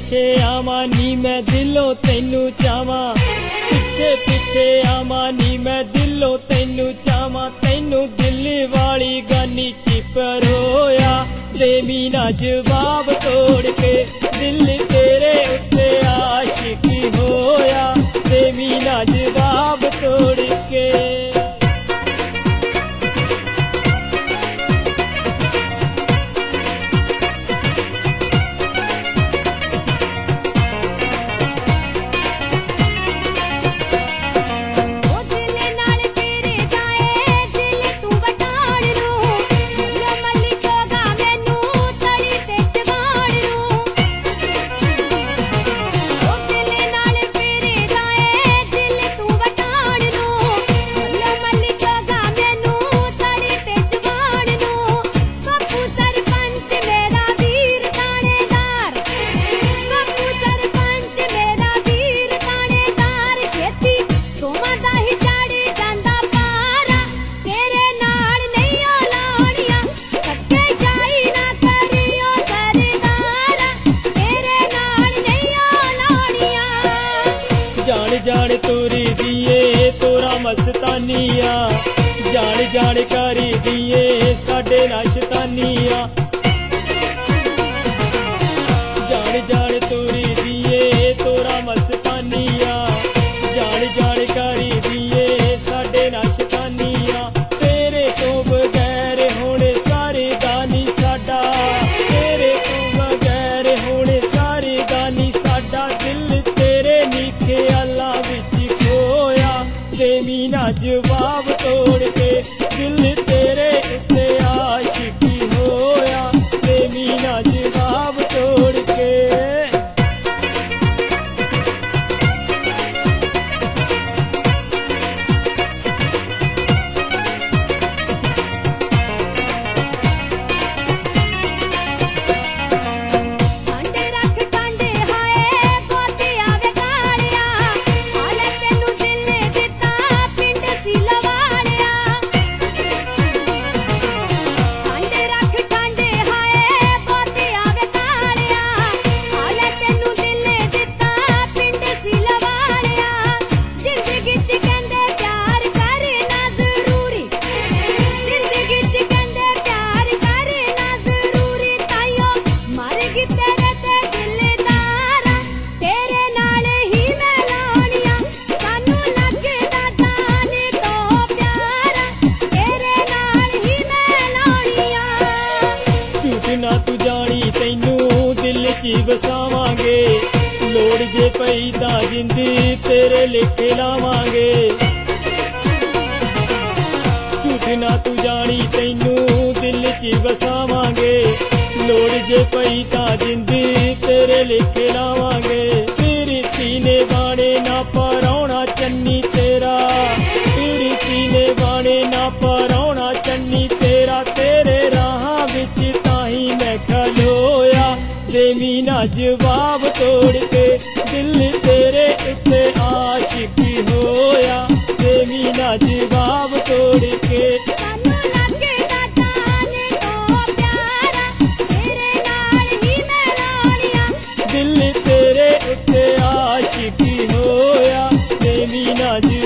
पिछे आवा नी मैं दिलों तेनू चावा, पिछे पिछे आवा नी मैं दिलों तेनू चावा, तेनू दिल वाली गानी चिपर होया दे मीना जवाब तोड़ के, दिल तेरे उत्ते आशिकी होया दे मीना जवाब तोड़ के। जान तोरी दिए तोरा मस्तानिया, जान जान करी दिए साडे नाशतानिया, जान जान तोरी दिए तोरा मस्तानिया, जान जान करी दिए साडे नाशतानिया, तेरे तो बगैर होने सारे दानी साडा, तेरे तो बगैर होने सारे दानी साडा, दिल तेरे नीखे अल्लाह दे मीना जवाब तोड़ के, दिल तेरे उत्ते आशिकी होया दे मीना जवाब तोड़ के। ना तू जानी तैनू दिल च बसावांगे, लोड़ जे पई तां जिंदी तेरे लेखे लावांगे, झूठ ना तू जानी तैनू दिल च बसावांगे, लोड़ जे पई तां जिंदी तेरे लेखे लावांगे, तेरी सीने बाणे ना पराउणा चन्नी तेरा, तेरी सीने बाणे ना पराउणा चन्नी तेरा, तेरे राहां विच मैं खलोया दे मीना जवाब तोड़ के, दिल तेरे उत्ते आशिकी होया दे मीना जवाब तोड़ के। दिल तेरे उत्ते आशिकी होया दे मीना